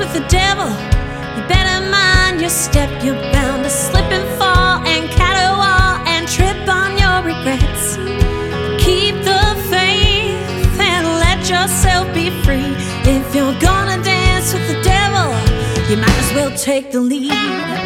with the devil, you better mind your step. You're bound to slip and fall and caterwaul and trip on your regrets. Keep the faith and let yourself be free. If you're gonna dance with the devil, you might as well take the lead.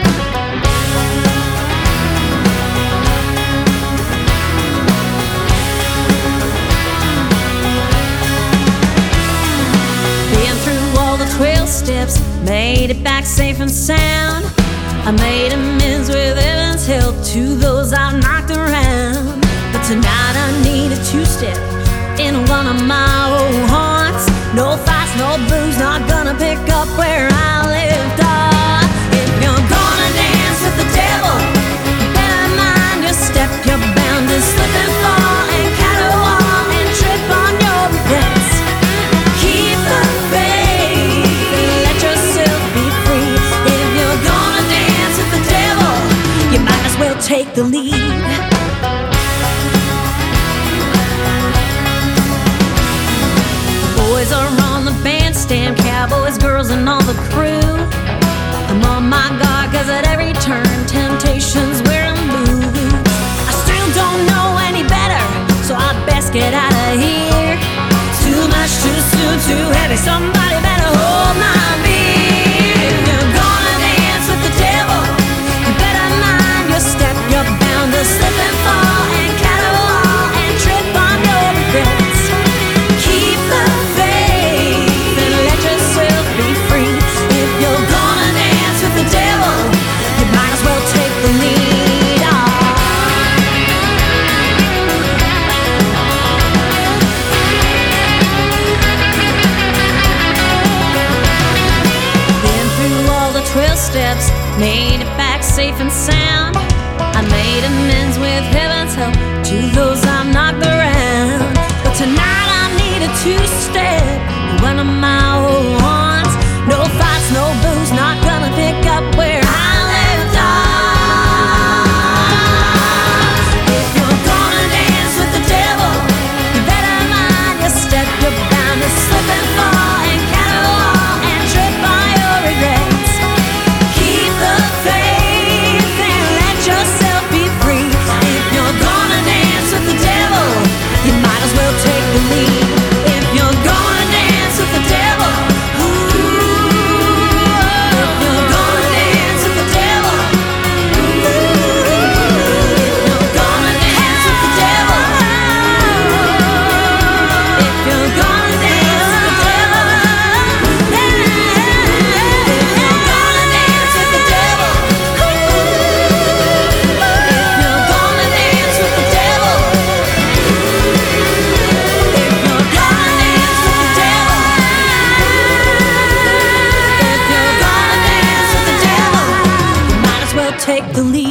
Steps, made it back safe and sound. I made amends with heaven's help to those I've knocked around. But tonight I need a two-step in one of my old haunts. No fights, no booze, not gonna pick up where I left off. If you're gonna dance with the devil, you better mind your step. You're bound to slip and fall and caterwaul and trip on your regrets. Keep the faith, we'll take the lead. Boys are on the bandstand, cowboys, girls, and all the crew. I'm on my guard, cause at every turn, temptation's wearing boots. I still don't know any better, so I'd best get out of here. Too much, too soon, too heavy, somebody better hold my beer. If you're gonna dance with the devil, you better mind your step. You're bound to slip and fall and caterwaul and trip on your regrets. Keep the faith and let yourself be free. If you're gonna dance with the devil, you might as well take the lead. Been through all the 12 steps, made it back safe and sound. I made amends with heaven's help to those I've knocked around. But tonight I need a two-step in one of my old haunts. No fights, no booze, not gonna pick up where I left off. If you're gonna dance with the devil, you better mind your step. You're bound to slip and fall and caterwaul and trip on your regrets. Keep the faith and let yourself be free. If you're gonna dance with the devil, you might as well take the lead. If you're gonna dance with the devil, ooh, if you're gonna dance with the devil, ooh, if you're gonna dance with the devil, if you're gonna dance with the devil, if you're gonna dance with the devil, take the lead.